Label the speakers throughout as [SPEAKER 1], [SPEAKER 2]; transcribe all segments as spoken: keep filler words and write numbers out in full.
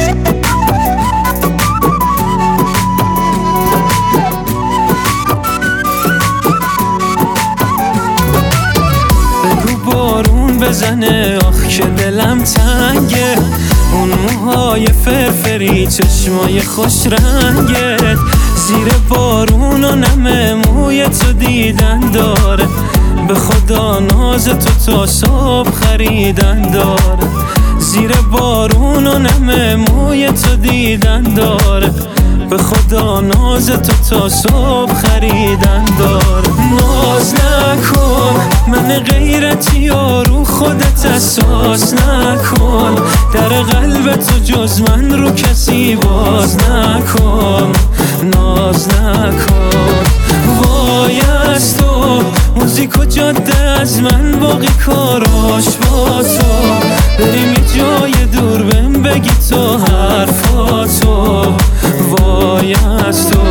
[SPEAKER 1] بگو بارون بزنه آخ که دلم تنگه، اون موهای فرفری چشمای خوش رنگت، زیر بارون و نم موی تو دیدن داره، به خدا ناز تو تا صبح خریدن داره، زیر بارون و نم موی تو دیدن داره، به خدا ناز تو تا صبح خریدن داره. ناز نکن من غیرتی و رو خودت اساس نکن، در قلب تو جز من رو کسی باز نکن، ناز نکن. وای از تو موزیک و جاده از من باقی کاراش با تو، بریم یه جای دور بهم بگی تو حرفاتو. وای از تو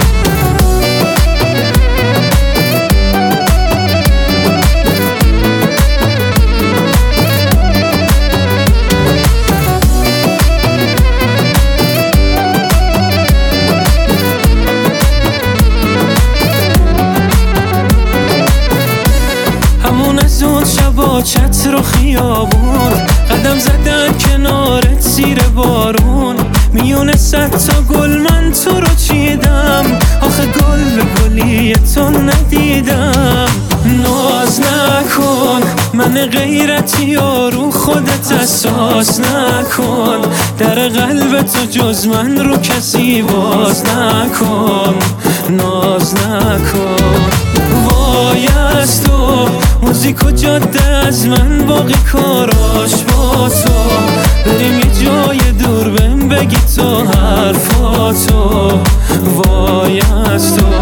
[SPEAKER 1] شبا چتر و خیابون، قدم زدن کنارت زیر بارون، میونه صد تا گل من تو رو چیدم، آخه گل به گلی تو ندیدم. ناز نکن من غیرتی و رو خودت اساس نکن، در قلب تو جز من رو کسی باز نکن، ناز نکن. وای از تو موزیک و جاده از من باقی کاراش با تو، بریم یه جای دور بهم بگی تو حرفاتو. وای از تو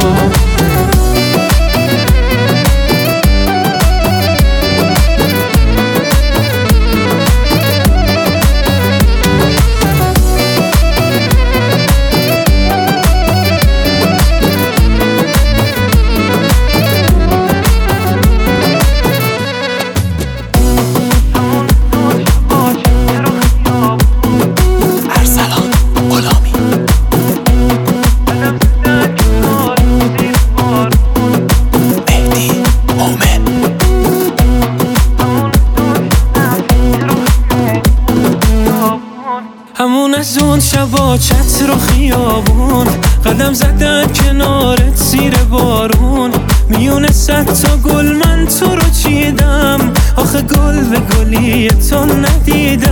[SPEAKER 1] همون از اون شبا چتر و خیابون، قدم زدن کنارت زیر بارون، میونه صد تا گل من تو رو چیدم، آخه گل به گلی تو ندیدم.